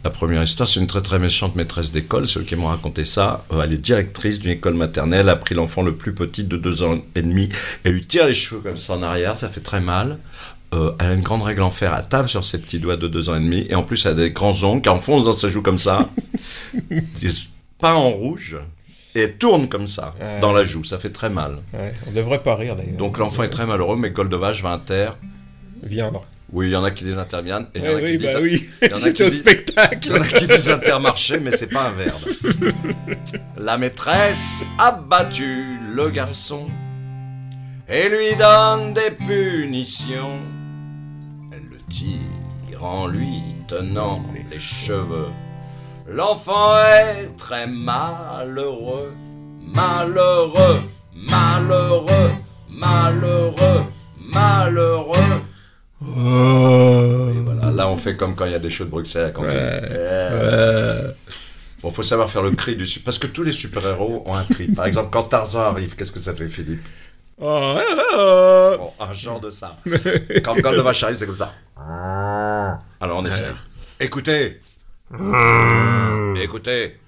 La première histoire, c'est une très très méchante maîtresse d'école, ceux qui m'ont raconté ça. Elle est directrice d'une école maternelle, a pris l'enfant le plus petit de 2 ans et demi, et lui tire les cheveux comme ça en arrière, ça fait très mal. Elle a une grande règle en fer, elle tape sur ses petits doigts de 2 ans et demi, et en plus elle a des grands ongles qui enfoncent dans sa joue comme ça, peint en rouge, et elle tourne comme ça, dans la joue, ça fait très mal. Ouais, on devrait pas rire d'ailleurs. Donc l'enfant est très malheureux, mais Goldovage va viendre. Oui, il y en a qui désinterviennent, et il y en a qui oui, disent... bah oui, il y en a j'étais au qui spectacle. Il y en a qui disent intermarché, mais c'est pas un verbe. La maîtresse a battu le garçon et lui donne des punitions. Elle le tire en lui tenant les cheveux. L'enfant est très malheureux, malheureux, malheureux, malheureux, malheureux. Et voilà, là on fait comme quand il y a des shows de Bruxelles à la cantine. Bon, faut savoir faire le cri du parce que tous les super-héros ont un cri. Par exemple, quand Tarzan arrive, qu'est-ce que ça fait, Philippe? Bon, un genre de ça. Quand Goldovage arrive, c'est comme ça. Alors on essaie. Écoutez. Écoutez.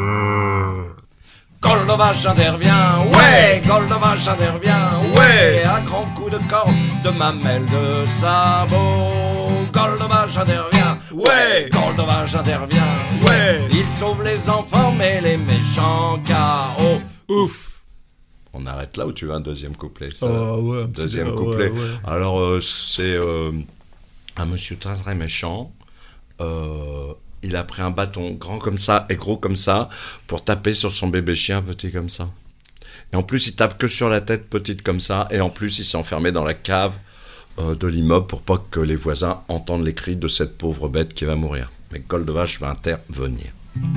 Goldovage intervient, ouais, Goldovage intervient, ouais, à grands coups de corde, de mamelles, de sabots. Goldovage intervient, ouais, Goldovage intervient, ouais, il sauve les enfants, mais les méchants KO. Ouf. On arrête là ou tu veux un deuxième couplet? Ça, ouais, deuxième couplet. Ouais. Alors, c'est un monsieur très très méchant. Il a pris un bâton grand comme ça et gros comme ça pour taper sur son bébé chien petit comme ça. Et en plus, il tape que sur la tête petite comme ça. Et en plus, il s'est enfermé dans la cave de l'immeuble pour pas que les voisins entendent les cris de cette pauvre bête qui va mourir. Mais Goldovage va intervenir.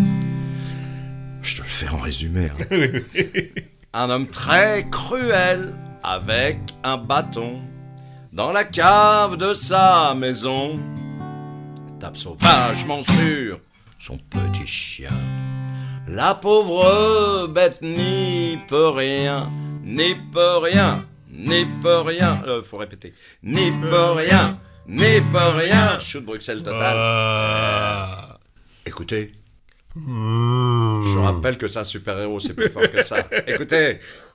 Je te le fais en résumé. Hein. Un homme très cruel avec un bâton dans la cave de sa maison. Tape sauvagement sur son petit chien. La pauvre bête n'y peut rien, n'y peut rien, n'y peut rien. Faut répéter. N'y peut rien, n'y peut rien. Shoot Bruxelles total. Écoutez. Je rappelle que c'est un super-héros, c'est plus fort que ça. Écoutez.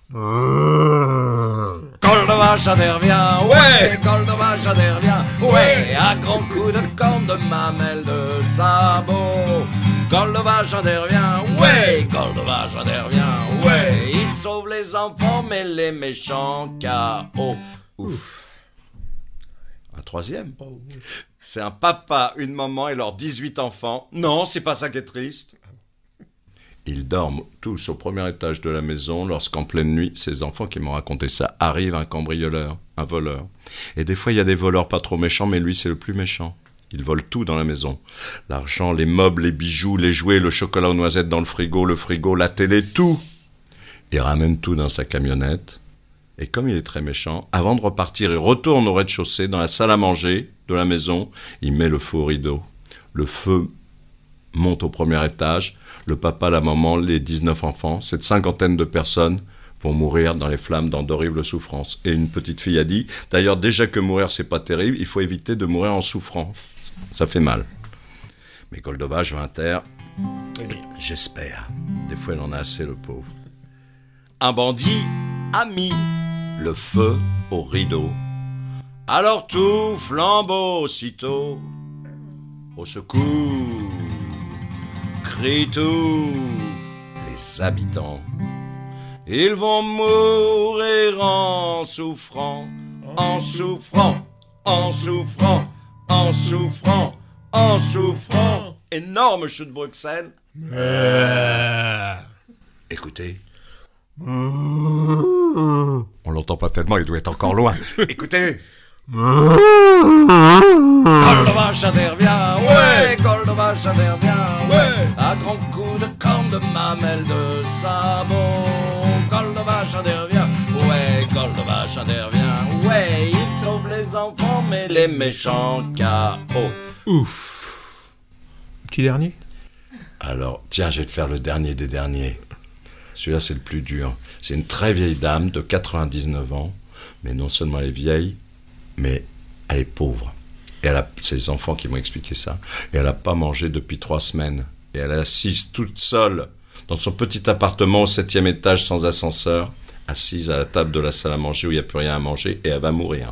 Goldovage intervient, ouais, Goldovage intervient, ouais, à grands coups de corne, de mamelles, de sabots. Goldovage intervient, ouais, Goldovage intervient, ouais, il sauve les enfants, mais les méchants KO. Ouf. Un troisième. C'est un papa, une maman et leurs 18 enfants. Non, c'est pas ça qui est triste. Ils dorment tous au premier étage de la maison lorsqu'en pleine nuit, ces enfants qui m'ont raconté ça, arrive un cambrioleur, un voleur. Et des fois, il y a des voleurs pas trop méchants, mais lui, c'est le plus méchant. Il vole tout dans la maison. L'argent, les meubles, les bijoux, les jouets, le chocolat aux noisettes dans le frigo, la télé, tout. Il ramène tout dans sa camionnette. Et comme il est très méchant, avant de repartir, il retourne au rez-de-chaussée, dans la salle à manger de la maison. Il met le feu au rideau. Le feu monte au premier étage. Le papa, la maman, les 19 enfants, cette 50aine de personnes vont mourir dans les flammes, dans d'horribles souffrances. Et une petite fille a dit, d'ailleurs, déjà que mourir, c'est pas terrible, il faut éviter de mourir en souffrant. Ça fait mal. Mais Goldovage va taire. J'espère. Des fois, il en a assez, le pauvre. Un bandit a mis le feu au rideau. Alors tout flambeau aussitôt. Au secours, crient tous les habitants. Ils vont mourir en souffrant, en souffrant, en souffrant, en souffrant, en souffrant. Énorme chute de Bruxelles. Écoutez. On l'entend pas tellement, il doit être encore loin. Écoutez. Goldovage intervient, ouais, Goldovage intervient, ouais, à grands coups de corne, de mamelles, de sabots. Goldovage intervient, ouais, Goldovage intervient, ouais, il sauve les enfants, mais les méchants KO. Ouf. Petit dernier. Alors, tiens, je vais te faire le dernier des derniers. Celui-là, c'est le plus dur. C'est une très vieille dame de 99 ans, mais non seulement elle est vieille, mais elle est pauvre. Et c'est les enfants qui m'ont expliqué ça. Et elle n'a pas mangé depuis 3 semaines. Et elle est assise toute seule dans son petit appartement au 7e étage sans ascenseur, assise à la table de la salle à manger où il n'y a plus rien à manger, et elle va mourir.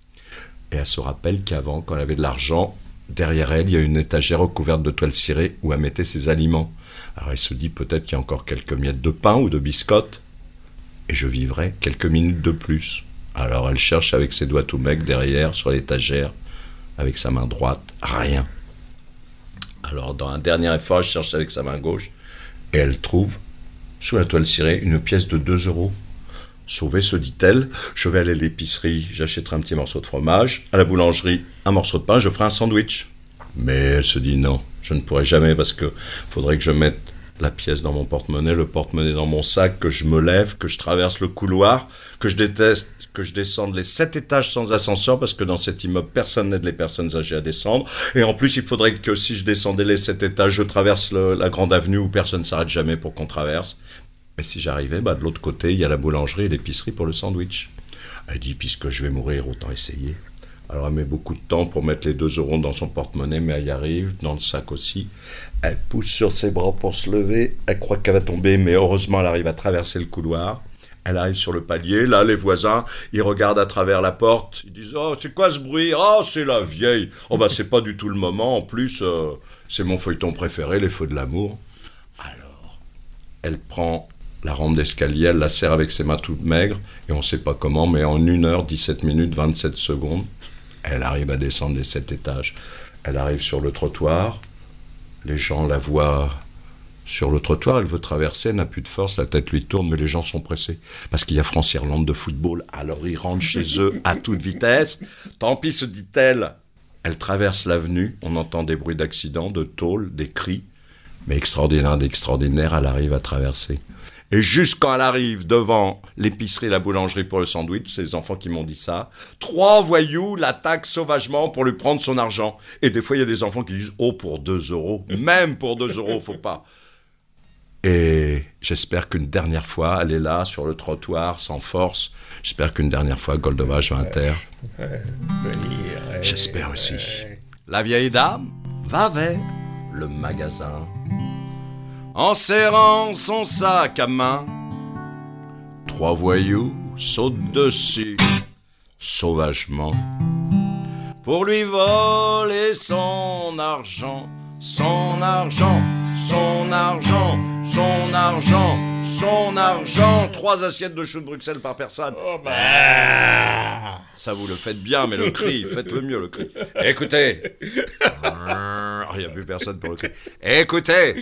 Et elle se rappelle qu'avant, quand elle avait de l'argent, derrière elle, il y a une étagère recouverte de toile cirée où elle mettait ses aliments. Alors elle se dit peut-être qu'il y a encore quelques miettes de pain ou de biscottes, et je vivrai quelques minutes de plus. Alors elle cherche avec ses doigts tout mecs derrière, sur l'étagère, avec sa main droite, rien. Alors dans un dernier effort, elle cherche avec sa main gauche, et elle trouve, sous la toile cirée, une pièce de 2 €. Sauvée, se dit-elle, je vais aller à l'épicerie, j'achèterai un petit morceau de fromage, à la boulangerie, un morceau de pain, je ferai un sandwich. Mais elle se dit non, je ne pourrai jamais parce que faudrait que je mette la pièce dans mon porte-monnaie, le porte-monnaie dans mon sac, que je me lève, que je traverse le couloir, que je descende les 7 étages sans ascenseur parce que dans cet immeuble, personne n'aide les personnes âgées à descendre. Et en plus, il faudrait que si je descendais les 7 étages, je traverse la grande avenue où personne ne s'arrête jamais pour qu'on traverse. Mais si j'arrivais, de l'autre côté, il y a la boulangerie et l'épicerie pour le sandwich. Elle dit, puisque je vais mourir, autant essayer. Alors elle met beaucoup de temps pour mettre les 2 € dans son porte-monnaie, mais elle y arrive, dans le sac aussi. Elle pousse sur ses bras pour se lever, elle croit qu'elle va tomber, mais heureusement elle arrive à traverser le couloir. Elle arrive sur le palier, là les voisins, ils regardent à travers la porte, ils disent « Oh, c'est quoi ce bruit ? Oh, c'est la vieille !» Oh, c'est pas du tout le moment, en plus, c'est mon feuilleton préféré, les feux de l'amour. Alors, elle prend la rampe d'escalier, elle la serre avec ses mains toutes maigres, et on sait pas comment, mais en 1 heure, 17 minutes, 27 secondes, elle arrive à descendre les 7 étages. Elle arrive sur le trottoir, les gens la voient sur le trottoir, elle veut traverser, elle n'a plus de force, la tête lui tourne, mais les gens sont pressés, parce qu'il y a France-Irlande de football, alors ils rentrent chez eux à toute vitesse. Tant pis, se dit-elle. Elle traverse l'avenue, on entend des bruits d'accidents, de tôle, des cris, mais extraordinaire, elle arrive à traverser. Et juste quand elle arrive devant l'épicerie et la boulangerie pour le sandwich, c'est les enfants qui m'ont dit ça, 3 voyous l'attaquent sauvagement pour lui prendre son argent. Et des fois, il y a des enfants qui disent « Oh, pour 2 €, même pour 2 €, faut pas !» Et j'espère qu'une dernière fois, elle est là, sur le trottoir, sans force. J'espère qu'une dernière fois, Goldovage va taire. J'espère aussi. La vieille dame va vers le magasin. En serrant son sac à main, 3 voyous sautent dessus, sauvagement, pour lui voler son argent, son argent, son argent, son argent, son argent. 3 assiettes de choux de Bruxelles par personne. Oh ça vous le faites bien, mais le cri, faites-le mieux le cri. Écoutez. Il n'y a plus personne pour le cri. Écoutez.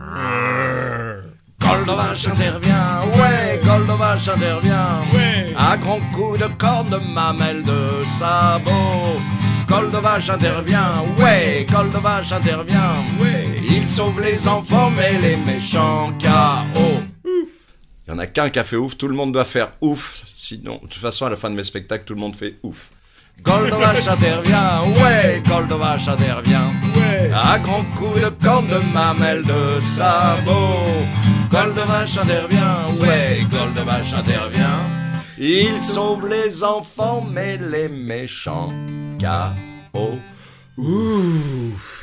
Goldovage intervient, ouais, Goldovage intervient, ouais. À grands coups de corne, de mamelles, de sabots. Goldovage intervient, ouais, Goldovage intervient, ouais. Il sauve les enfants, mais les méchants KO. Il n'y en a qu'un qui a fait ouf, tout le monde doit faire ouf. Sinon, de toute façon, à la fin de mes spectacles, tout le monde fait ouf. Goldovage intervient, ouais, Goldovage intervient, ouais. À grands coups de corne, de mamelles, de sabots. Goldovage intervient, ouais, Goldovage intervient. Il sauve les enfants, mais les méchants KO. Ouf.